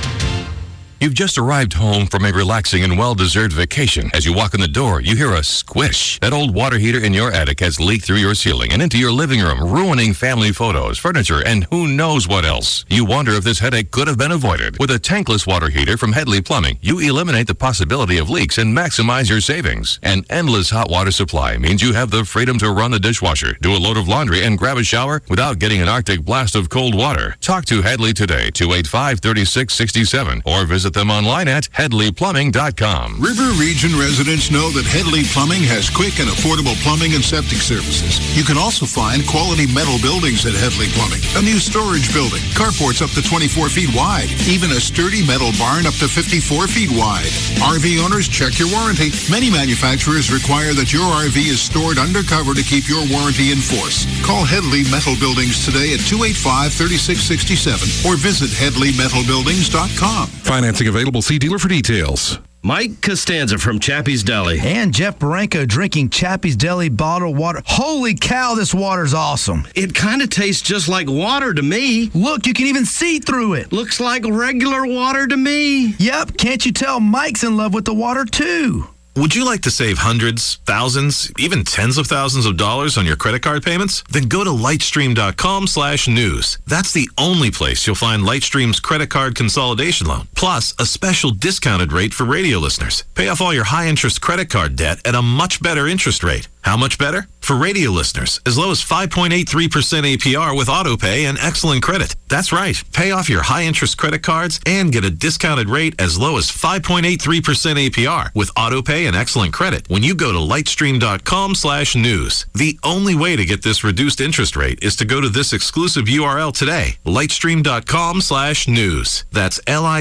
You've just arrived home from a relaxing and well-deserved vacation. As you walk in the door, you hear a squish. That old water heater in your attic has leaked through your ceiling and into your living room, ruining family photos, furniture, and who knows what else. You wonder if this headache could have been avoided. With a tankless water heater from Headley Plumbing, you eliminate the possibility of leaks and maximize your savings. An endless hot water supply means you have the freedom to run the dishwasher, do a load of laundry, and grab a shower without getting an Arctic blast of cold water. Talk to Headley today, 285-3667, or visit visit them online at HeadleyPlumbing.com. River Region residents know that Headley Plumbing has quick and affordable plumbing and septic services. You can also find quality metal buildings at Headley Plumbing. A new storage building, carports up to 24 feet wide, even a sturdy metal barn up to 54 feet wide. RV owners, check your warranty. Many manufacturers require that your RV is stored undercover to keep your warranty in force. Call Headley Metal Buildings today at 285-3667 or visit HeadleyMetalBuildings.com. Financing available. See dealer for details. Mike Costanza from Chappie's Deli. And Jeff Baranco drinking Chappie's Deli bottled water. Holy cow, this water's awesome. It kind of tastes just like water to me. Look, you can even see through it. Looks like regular water to me. Yep, can't you tell Mike's in love with the water too? Would you like to save hundreds, thousands, even tens of thousands of dollars on your credit card payments? Then go to Lightstream.com/news. That's the only place you'll find Lightstream's credit card consolidation loan, plus a special discounted rate for radio listeners. Pay off all your high-interest credit card debt at a much better interest rate. How much better? For radio listeners, as low as 5.83% APR with AutoPay and excellent credit. That's right. Pay off your high-interest credit cards and get a discounted rate as low as 5.83% APR with AutoPay and excellent credit when you go to Lightstream.com/news. The only way to get this reduced interest rate is to go to this exclusive URL today, Lightstream.com/news. That's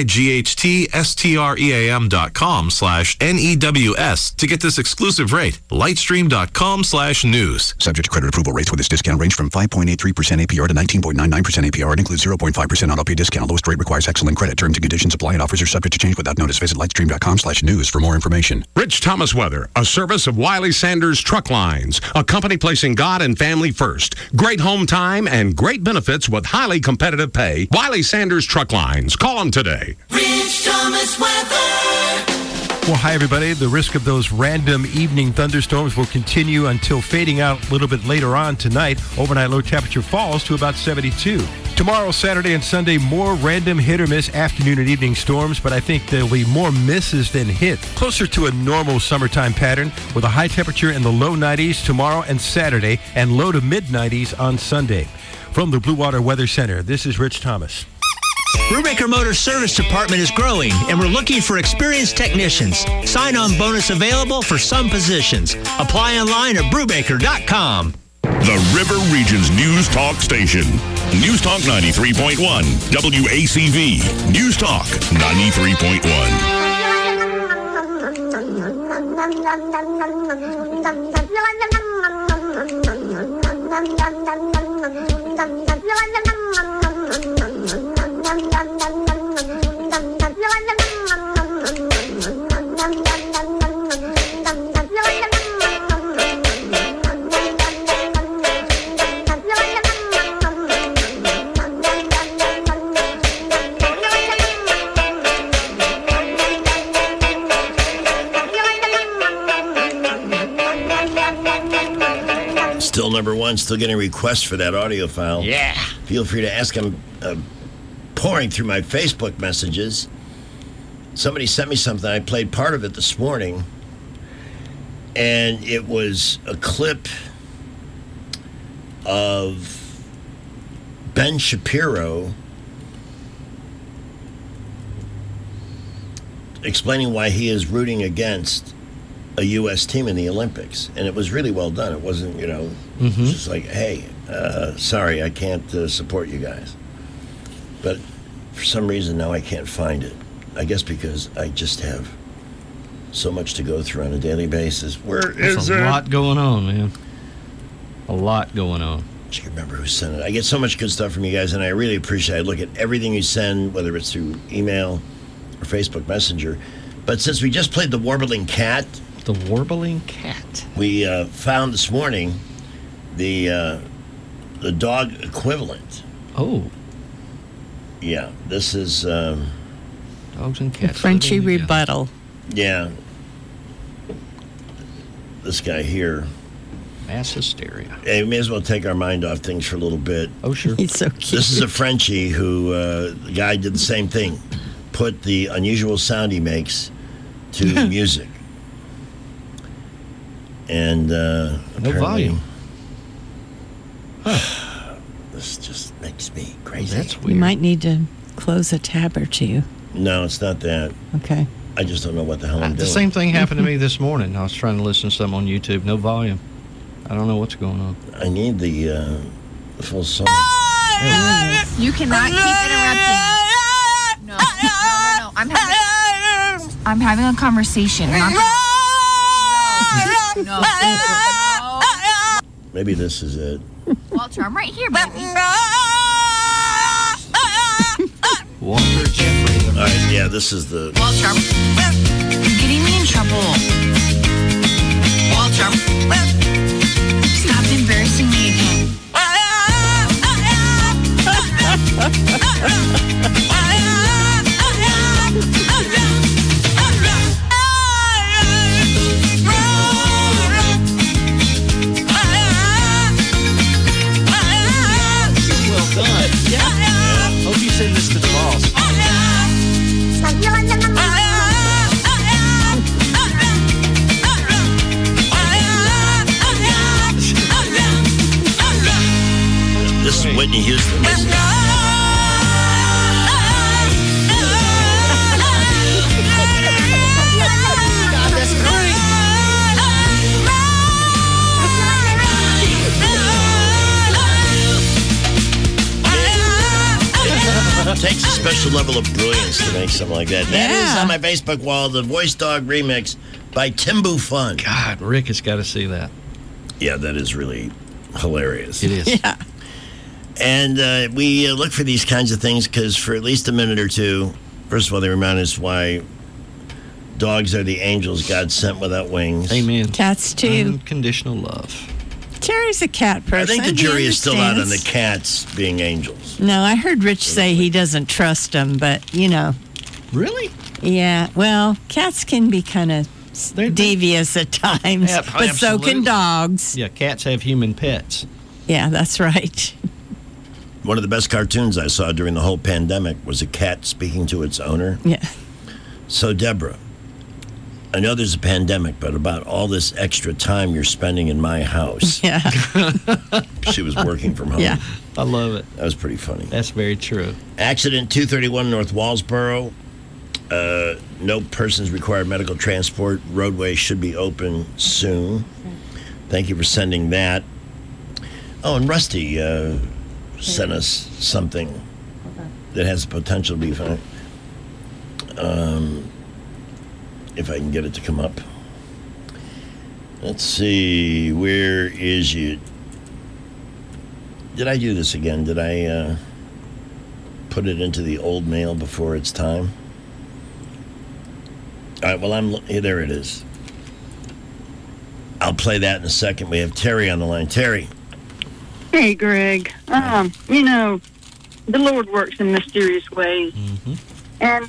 LIGHTSTREAM.com/NEWS to get this exclusive rate. Lightstream.com/news. Subject to credit approval rates with this discount range from 5.83% APR to 19.99% APR. It includes 0.5% auto pay discount. Lowest rate requires excellent credit. Terms and conditions apply and offers are subject to change without notice. Visit Lightstream.com/news for more information. Rich Thomas Weather, a service of Wiley Sanders Truck Lines, a company placing God and family first. Great home time and great benefits with highly competitive pay. Wiley Sanders Truck Lines. Call them today. Rich Thomas Weather. Well, hi, everybody. The risk of those random evening thunderstorms will continue until fading out a little bit later on tonight. Overnight low temperature falls to about 72. Tomorrow, Saturday, and Sunday, more random hit-or-miss afternoon and evening storms, but I think there'll be more misses than hits. Closer to a normal summertime pattern with a high temperature in the low 90s tomorrow and Saturday and low to mid-90s on Sunday. From the Blue Water Weather Center, this is Rich Thomas. Brubaker Motors Service Department is growing, and we're looking for experienced technicians. Sign-on bonus available for some positions. Apply online at Brubaker.com. The River Region's News Talk Station. News Talk 93.1. WACV. News Talk 93.1. Still number one, still getting requests for that audio file. Yeah. Feel free to ask them. Pouring through my Facebook messages. Somebody sent me something. I played part of it this morning. And it was a clip of Ben Shapiro explaining why he is rooting against a U.S. team in the Olympics. And it was really well done. It wasn't, it was just like, hey, sorry, I can't support you guys. But for some reason now I can't find it. I guess because I just have so much to go through on a daily basis. There's a lot going on, man. A lot going on. I can't remember who sent it. I get so much good stuff from you guys, and I really appreciate it. I look at everything you send, whether it's through email or Facebook Messenger. But since we just played the Warbling Cat. The Warbling Cat. We found this morning the dog equivalent. Oh. Yeah, this is... dogs and cats. Frenchie rebuttal. Yeah. This guy here. Mass hysteria. Hey, we may as well take our mind off things for a little bit. Oh, sure. He's so cute. This is a Frenchie who, the guy did the same thing. Put the unusual sound he makes to music. And no volume. This just makes me crazy. That's weird. You might need to close a tab or two. No, it's not that. Okay. I just don't know what the hell I'm doing. The same thing happened to me this morning. I was trying to listen to something on YouTube, no volume. I don't know what's going on. I need the full song. You cannot keep interrupting. No. I'm having a conversation. No. Maybe this is it. Walter, I'm right here, baby. Walter Jeffrey. All right, yeah, this is the... Walter, you're getting me in trouble. Walter, stop embarrassing me again. Well done. Yeah. Hope you send this to the boss. This is Whitney Houston. It takes a special level of brilliance to make something like that. That is on my Facebook wall, the Voice Dog remix by Timbu Fun. God, Rick has got to see that. Yeah, that is really hilarious. It is. Yeah. And we look for these kinds of things because for at least a minute or two, first of all, they remind us why dogs are the angels God sent without wings. Amen. Cats, too. Unconditional love. Terry's a cat person. I think the jury He is still out on the understands. cats being angels. No, I heard Rich say he doesn't trust them, but, you know. Really? Yeah, well, cats can be kind of devious at times, Yeah, but so can absolutely. dogs. Yeah, cats have human pets. Yeah, that's right. One of the best cartoons I saw during the whole pandemic was a cat speaking to its owner. Yeah. So, Deborah, I know there's a pandemic, but about all this extra time you're spending in my house. Yeah. She was working from home. Yeah. I love it. That was pretty funny. That's very true. Accident 231 North Wallsboro. No persons required medical transport. Roadway should be open soon. Thank you for sending that. Oh, and Rusty sent us something that has the potential to be fun. If I can get it to come up. Let's see. Where is you? Did I do this again? Did I put it into the old mail before its time? All right, well, there it is. I'll play that in a second. We have Terry on the line. Terry. Hey, Greg. You know, the Lord works in mysterious ways. Mm-hmm. And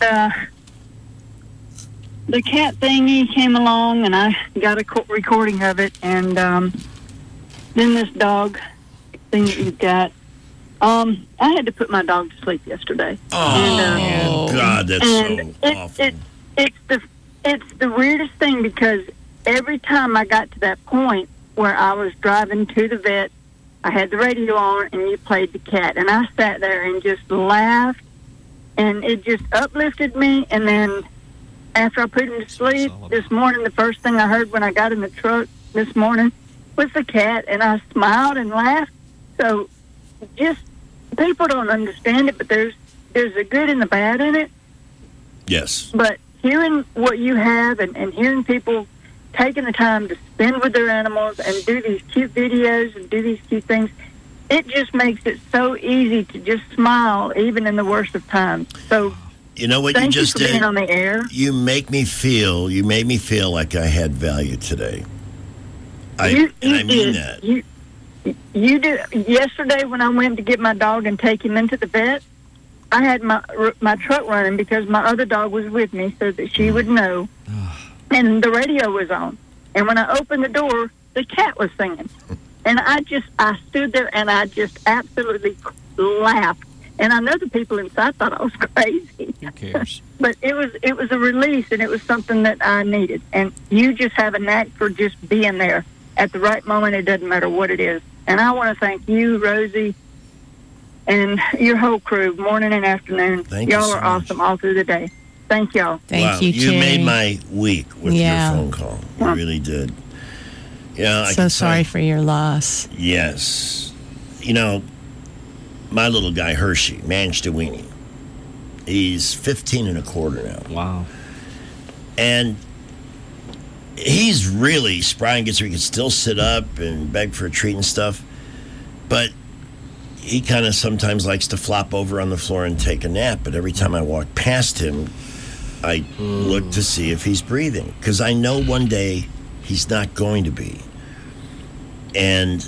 the cat thingy came along, and I got a recording of it. And then this dog thing that you've got. I had to put my dog to sleep yesterday. Oh, God, that's so awful. It's the weirdest thing because every time I got to that point where I was driving to the vet, I had the radio on and you played the cat. And I sat there and just laughed, and it just uplifted me. And then after I put him to sleep this morning, the first thing I heard when I got in the truck this morning was the cat, and I smiled and laughed. So just people don't understand it, but there's a good and the bad in it. Yes. But hearing what you have and hearing people taking the time to spend with their animals and do these cute videos and do these cute things, it just makes it so easy to just smile even in the worst of times. So you know what thank you just you for did? being on the air. You made me feel like I had value today. I mean that. You did. Yesterday when I went to get my dog and take him into the vet, I had my truck running because my other dog was with me so that she would know. And the radio was on. And when I opened the door, the cat was singing. And I stood there and I just absolutely laughed. And I know the people inside thought I was crazy. Who cares? But it was a release, and it was something that I needed. And you just have a knack for just being there at the right moment. It doesn't matter what it is. And I want to thank you, Rosie, and your whole crew, morning and afternoon. Thank you y'all so are much. awesome all through the day. Thank y'all. Thank you, You Terry. made my week with your phone call. You really did. Yeah, I So can sorry tell- for your loss. Yes. You know, my little guy, Hershey, managed to weenie. He's 15 and a quarter now. Wow. And he's really spry and gets where he can still sit up and beg for a treat and stuff. But he kind of sometimes likes to flop over on the floor and take a nap. But every time I walk past him, I look to see if he's breathing. Because I know one day he's not going to be. And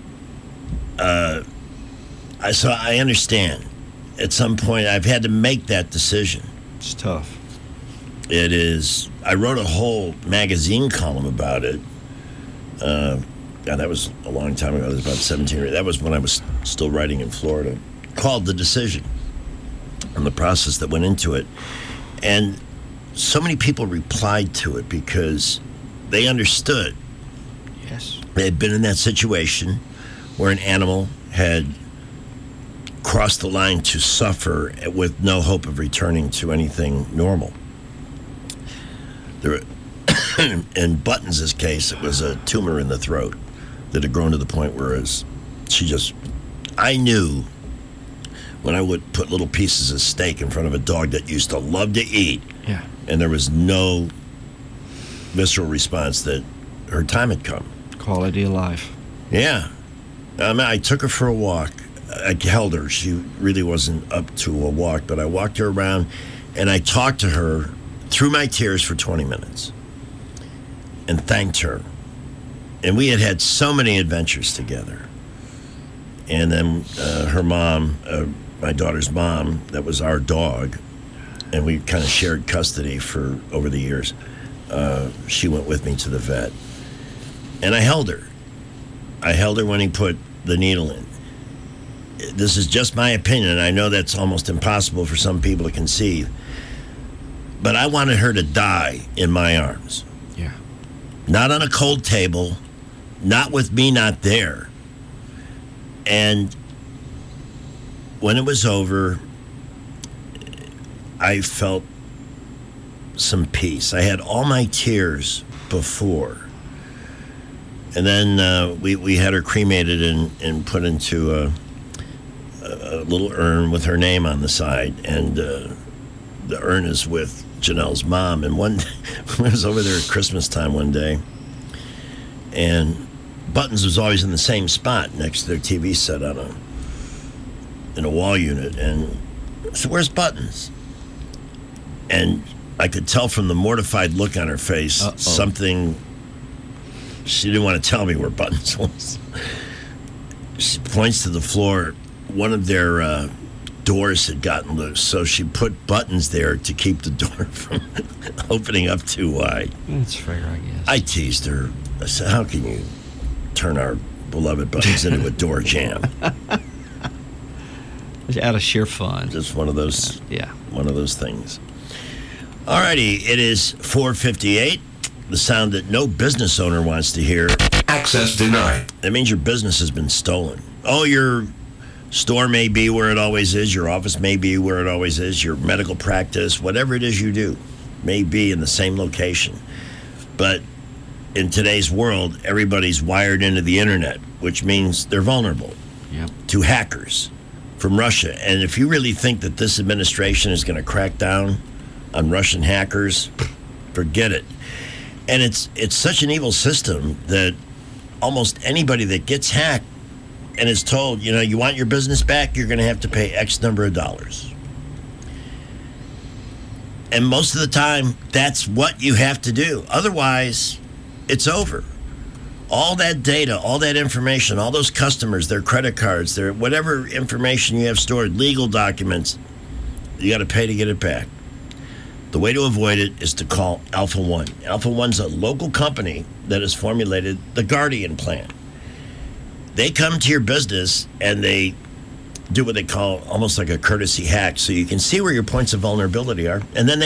so I understand. At some point, I've had to make that decision. It's tough. It is. I wrote a whole magazine column about it. That was a long time ago. It was about 17 years. That was when I was still writing in Florida. Called The Decision and the process that went into it. And so many people replied to it because they understood. Yes. They had been in that situation where an animal had crossed the line to suffer with no hope of returning to anything normal. In Buttons' case, it was a tumor in the throat that had grown to the point where I knew when I would put little pieces of steak in front of a dog that used to love to eat, Yeah. and there was no visceral response, that her time had come. Quality of life. Yeah. I took her for a walk. I held her. She really wasn't up to a walk, but I walked her around, and I talked to her through my tears for 20 minutes and thanked her. And we had had so many adventures together. And then her mom, my daughter's mom, that was our dog, and we kind of shared custody for over the years. She went with me to the vet. And I held her. I held her when he put the needle in. This is just my opinion, and I know that's almost impossible for some people to conceive. But I wanted her to die in my arms. Yeah. Not on a cold table, not with me not there. And when it was over, I felt some peace. I had all my tears before. And then we had her cremated and put into a little urn with her name on the side. And the urn is with Janelle's mom. And one day, I was over there at Christmas time one day, and Buttons was always in the same spot next to their TV set in a wall unit. And I said, "Where's Buttons?" And I could tell from the mortified look on her face, something. She didn't want to tell me where Buttons was. She points to the floor. One of their doors had gotten loose, so she put Buttons there to keep the door from opening up too wide. That's fair, I guess. I teased her. I said, "How can you turn our beloved Buttons into a door jam?" Out of sheer fun. Just one of those. Yeah. One of those things. All righty, it is 4:58. The sound that no business owner wants to hear. Access denied. That means your business has been stolen. Oh, your store may be where it always is. Your office may be where it always is. Your medical practice, whatever it is you do, may be in the same location. But in today's world, everybody's wired into the internet, which means they're vulnerable to hackers from Russia. And if you really think that this administration is going to crack down on Russian hackers, forget it. And it's such an evil system that almost anybody that gets hacked and is told, you want your business back, you're going to have to pay X number of dollars. And most of the time, that's what you have to do. Otherwise, it's over. All that data, all that information, all those customers, their credit cards, their whatever information you have stored, legal documents, you got to pay to get it back. The way to avoid it is to call Alpha One. Alpha One's a local company that has formulated the Guardian Plan. They come to your business and they do what they call almost like a courtesy hack, so you can see where your points of vulnerability are, and then they